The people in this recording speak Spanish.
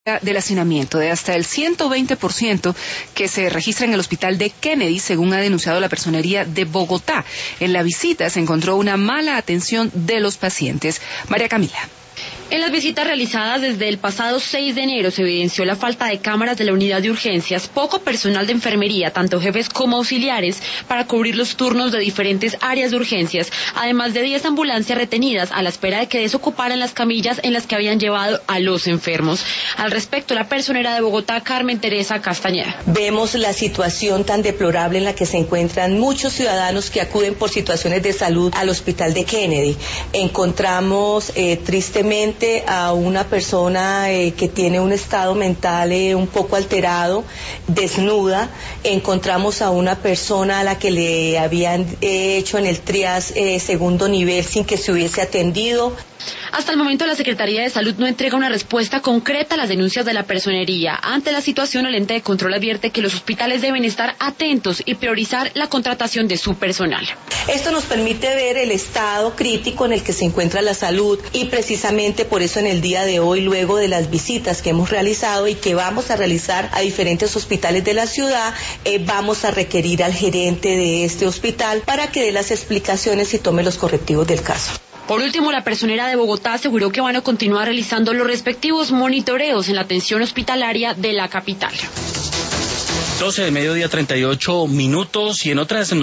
del hacinamiento de hasta el 120% que se registra en el hospital de Kennedy, según ha denunciado la Personería de Bogotá. En la visita se encontró una mala atención de los pacientes. María Camila. En las visitas realizadas desde el pasado 6 de enero se evidenció la falta de cámaras de la unidad de urgencias, poco personal de enfermería, tanto jefes como auxiliares, para cubrir los turnos de diferentes áreas de urgencias, además de 10 ambulancias retenidas a la espera de que desocuparan las camillas en las que habían llevado a los enfermos. Al respecto, la personera de Bogotá, Carmen Teresa Castañeda. Vemos la situación tan deplorable en la que se encuentran muchos ciudadanos que acuden por situaciones de salud al hospital de Kennedy. Encontramos tristemente a una persona que tiene un estado mental un poco alterado, desnuda. Encontramos a una persona a la que le habían hecho en el triage segundo nivel sin que se hubiese atendido. Hasta el momento la Secretaría de Salud no entrega una respuesta concreta a las denuncias de la personería. Ante la situación, el ente de control advierte que los hospitales deben estar atentos y priorizar la contratación de su personal. Esto nos permite ver el estado crítico en el que se encuentra la salud y precisamente por eso en el día de hoy, luego de las visitas que hemos realizado y que vamos a realizar a diferentes hospitales de la ciudad, vamos a requerir al gerente de este hospital para que dé las explicaciones y tome los correctivos del caso. Por último, la personera de Bogotá aseguró que van a continuar realizando los respectivos monitoreos en la atención hospitalaria de la capital. 12 del mediodía, 38 minutos, y en otras